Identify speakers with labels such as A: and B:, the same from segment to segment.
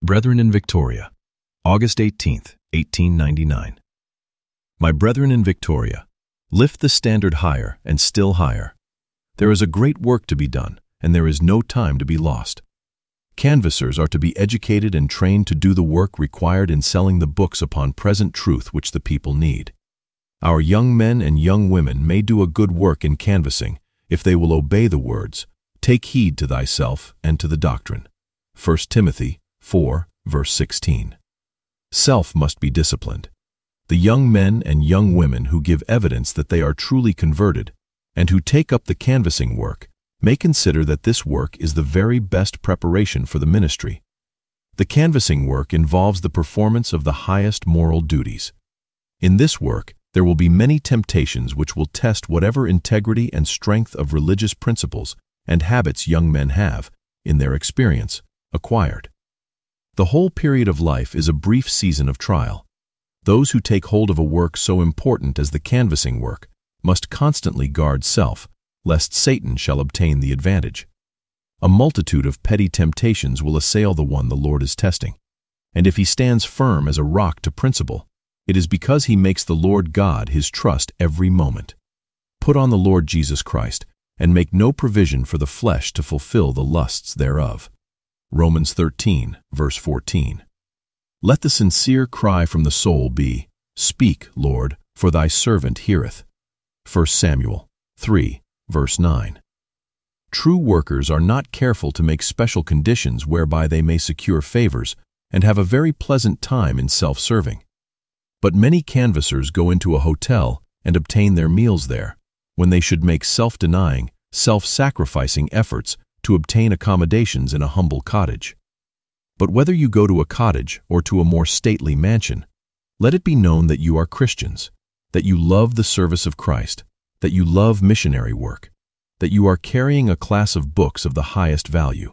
A: Brethren in Victoria, August 18th, 1899. My brethren in Victoria, lift the standard higher and still higher. There is a great work to be done, and there is no time to be lost. Canvassers are to be educated and trained to do the work required in selling the books upon present truth which the people need. Our young men and young women may do a good work in canvassing if they will obey the words, "Take heed to thyself and to the doctrine." 1 Timothy 4, verse 16. Self must be disciplined. The young men and young women who give evidence that they are truly converted and who take up the canvassing work may consider that this work is the very best preparation for the ministry. The canvassing work involves the performance of the highest moral duties. In this work, there will be many temptations which will test whatever integrity and strength of religious principles and habits young men have, in their experience, acquired. The whole period of life is a brief season of trial. Those who take hold of a work so important as the canvassing work must constantly guard self, lest Satan shall obtain the advantage. A multitude of petty temptations will assail the one the Lord is testing, and if he stands firm as a rock to principle, it is because he makes the Lord God his trust every moment. Put on the Lord Jesus Christ, and make no provision for the flesh to fulfill the lusts thereof. Romans 13, verse 14. Let the sincere cry from the soul be, "Speak, Lord, for thy servant heareth." 1 Samuel 3, verse 9. True workers are not careful to make special conditions whereby they may secure favors and have a very pleasant time in self-serving. But many canvassers go into a hotel and obtain their meals there, when they should make self-denying, self-sacrificing efforts to obtain accommodations in a humble cottage. But whether you go to a cottage or to a more stately mansion, let it be known that you are Christians, that you love the service of Christ, that you love missionary work, that you are carrying a class of books of the highest value.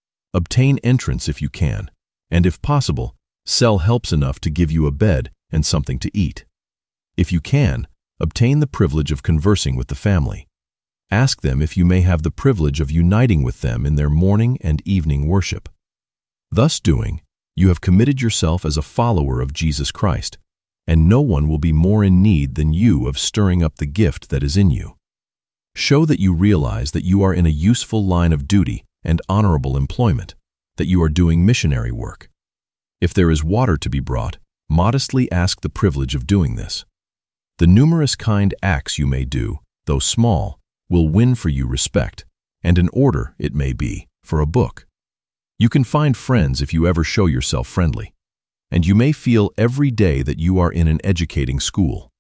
A: Obtain entrance if you can, and if possible, sell helps enough to give you a bed and something to eat. If you can, obtain the privilege of conversing with the family. Ask them if you may have the privilege of uniting with them in their morning and evening worship. Thus doing, you have committed yourself as a follower of Jesus Christ, and no one will be more in need than you of stirring up the gift that is in you. Show that you realize that you are in a useful line of duty and honorable employment, that you are doing missionary work. If there is water to be brought, modestly ask the privilege of doing this. The numerous kind acts you may do, though small, will win for you respect, and an order, it may be, for a book. You can find friends if you ever show yourself friendly, and you may feel every day that you are in an educating school.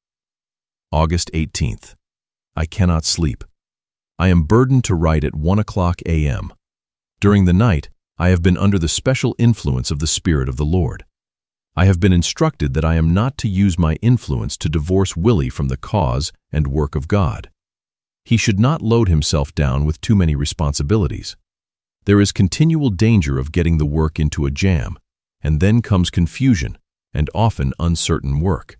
A: August 18th. I cannot sleep. I am burdened to write at 1:00 a.m. During the night, I have been under the special influence of the Spirit of the Lord. I have been instructed that I am not to use my influence to divorce Willie from the cause and work of God. He should not load himself down with too many responsibilities. There is continual danger of getting the work into a jam, and then comes confusion and often uncertain work.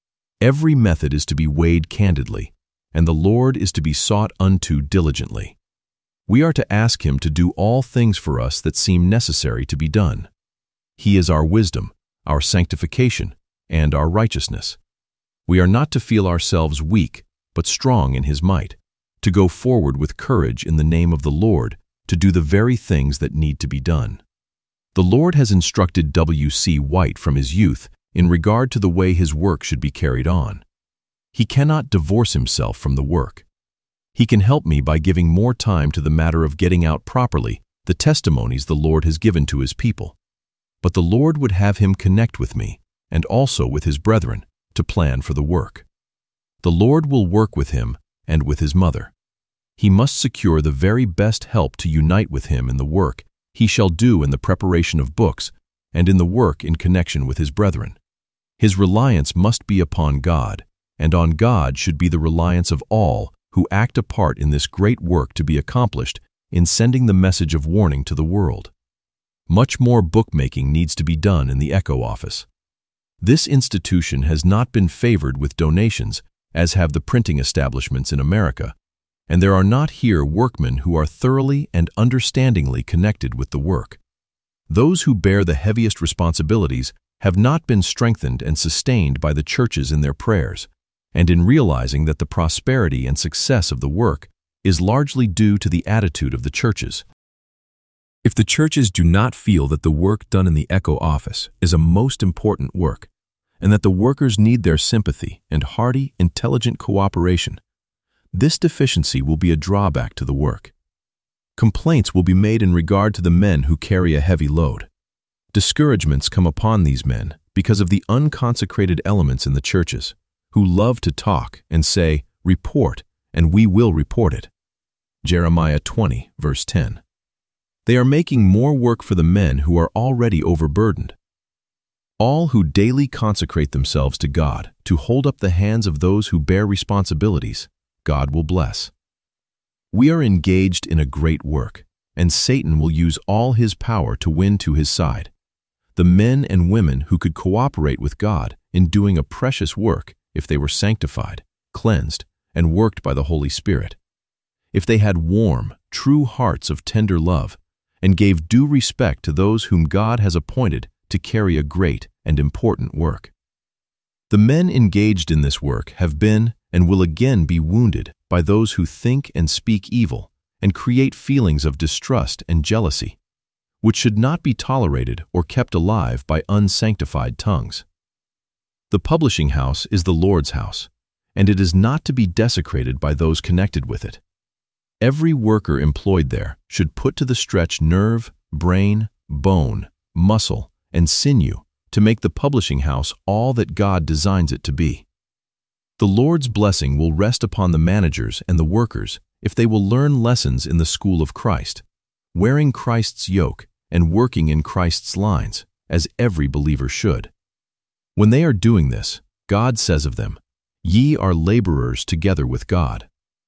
A: Every method is to be weighed candidly, and the Lord is to be sought unto diligently. We are to ask him to do all things for us that seem necessary to be done. He is our wisdom, our sanctification, and our righteousness. We are not to feel ourselves weak, but strong in his might, to go forward with courage in the name of the Lord to do the very things that need to be done. The Lord has instructed W.C. White from his youth in regard to the way his work should be carried on. He cannot divorce himself from the work. He can help me by giving more time to the matter of getting out properly the testimonies the Lord has given to his people. But the Lord would have him connect with me, and also with his brethren, to plan for the work. The Lord will work with him and with his mother. He must secure the very best help to unite with him in the work he shall do in the preparation of books and in the work in connection with his brethren. His reliance must be upon God, and on God should be the reliance of all who act a part in this great work to be accomplished in sending the message of warning to the world. Much more bookmaking needs to be done in the Echo office. This institution has not been favored with donations, as have the printing establishments in America, and there are not here workmen who are thoroughly and understandingly connected with the work. Those who bear the heaviest responsibilities have not been strengthened and sustained by the churches in their prayers, and in realizing that the prosperity and success of the work is largely due to the attitude of the churches. If the churches do not feel that the work done in the ECHO office is a most important work, and that the workers need their sympathy and hearty, intelligent cooperation, this deficiency will be a drawback to the work. Complaints will be made in regard to the men who carry a heavy load. Discouragements come upon these men because of the unconsecrated elements in the churches, who love to talk and say, "Report, and we will report it." Jeremiah 20, verse 10. They are making more work for the men who are already overburdened. All who daily consecrate themselves to God to hold up the hands of those who bear responsibilities, God will bless. We are engaged in a great work, and Satan will use all his power to win to his side. The men and women who could cooperate with God in doing a precious work if they were sanctified, cleansed, and worked by the Holy Spirit. If they had warm, true hearts of tender love, and gave due respect to those whom God has appointed to carry a great and important work. The men engaged in this work have been and will again be wounded by those who think and speak evil and create feelings of distrust and jealousy, which should not be tolerated or kept alive by unsanctified tongues. The publishing house is the Lord's house, and it is not to be desecrated by those connected with it. Every worker employed there should put to the stretch nerve, brain, bone, muscle, and sinew to make the publishing house all that God designs it to be. The Lord's blessing will rest upon the managers and the workers if they will learn lessons in the school of Christ, wearing Christ's yoke and working in Christ's lines, as every believer should. When they are doing this, God says of them, "Ye are laborers together with God."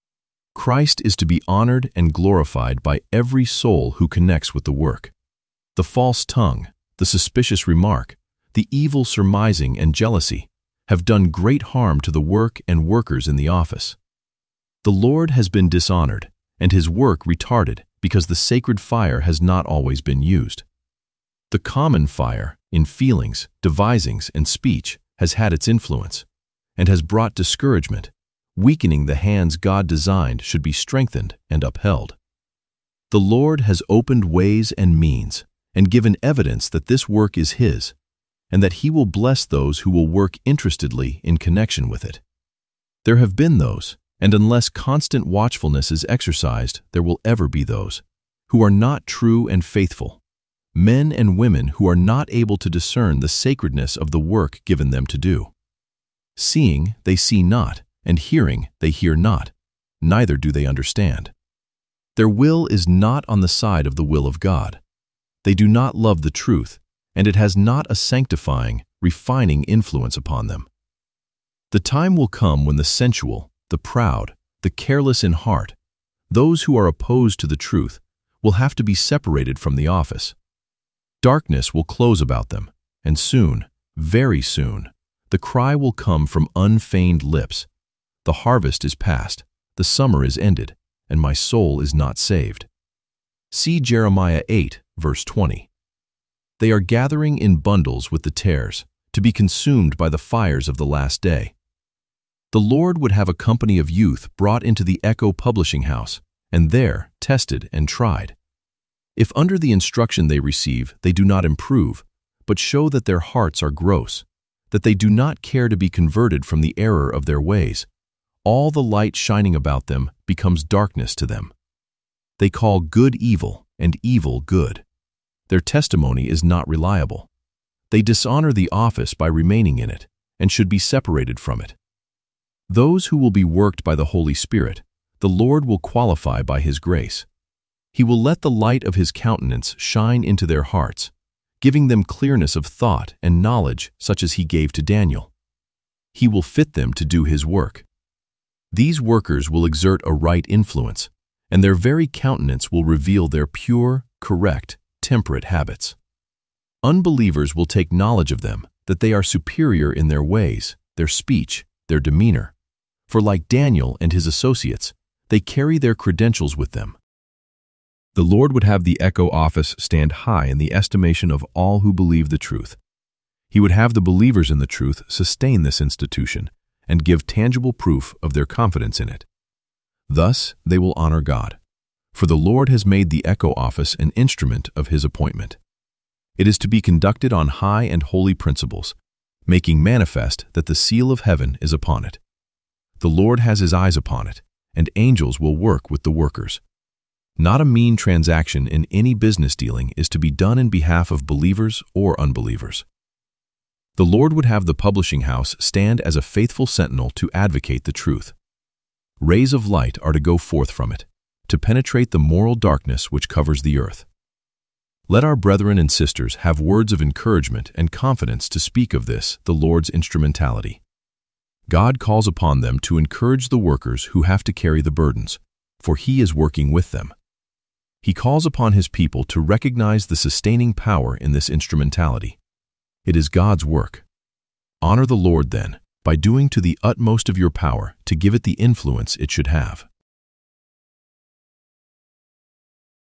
A: Christ is to be honored and glorified by every soul who connects with the work. The false tongue, the suspicious remark, the evil surmising and jealousy have done great harm to the work and workers in the office. The Lord has been dishonored and his work retarded because the sacred fire has not always been used. The common fire in feelings, devisings, and speech has had its influence and has brought discouragement, weakening the hands God designed should be strengthened and upheld. The Lord has opened ways and means and given evidence that this work is his, and that he will bless those who will work interestedly in connection with it. There have been those, and unless constant watchfulness is exercised, there will ever be those, who are not true and faithful, men and women who are not able to discern the sacredness of the work given them to do. Seeing, they see not, and hearing, they hear not, neither do they understand. Their will is not on the side of the will of God. They do not love the truth, and it has not a sanctifying, refining influence upon them. The time will come when the sensual, the proud, the careless in heart, those who are opposed to the truth, will have to be separated from the office. Darkness will close about them, and soon, very soon, the cry will come from unfeigned lips, "The harvest is past, the summer is ended, and my soul is not saved." See Jeremiah 8, verse 20. They are gathering in bundles with the tares, to be consumed by the fires of the last day. The Lord would have a company of youth brought into the ECHO publishing house, and there tested and tried. If under the instruction they receive they do not improve, but show that their hearts are gross, that they do not care to be converted from the error of their ways, all the light shining about them becomes darkness to them. They call good evil and evil good. Their testimony is not reliable. They dishonor the office by remaining in it, and should be separated from it. Those who will be worked by the Holy Spirit, the Lord will qualify by his grace. He will let the light of his countenance shine into their hearts, giving them clearness of thought and knowledge such as he gave to Daniel. He will fit them to do his work. These workers will exert a right influence, and their very countenance will reveal their pure, correct, temperate habits. Unbelievers will take knowledge of them, that they are superior in their ways, their speech, their demeanor. For like Daniel and his associates, they carry their credentials with them. The Lord would have the Echo office stand high in the estimation of all who believe the truth. He would have the believers in the truth sustain this institution and give tangible proof of their confidence in it. Thus, they will honor God, for the Lord has made the Echo office an instrument of His appointment. It is to be conducted on high and holy principles, making manifest that the seal of heaven is upon it. The Lord has His eyes upon it, and angels will work with the workers. Not a mean transaction in any business dealing is to be done in behalf of believers or unbelievers. The Lord would have the publishing house stand as a faithful sentinel to advocate the truth. Rays of light are to go forth from it, to penetrate the moral darkness which covers the earth. Let our brethren and sisters have words of encouragement and confidence to speak of this, the Lord's instrumentality. God calls upon them to encourage the workers who have to carry the burdens, for He is working with them. He calls upon His people to recognize the sustaining power in this instrumentality. It is God's work. Honor the Lord, then, by doing to the utmost of your power to give it the influence it should have.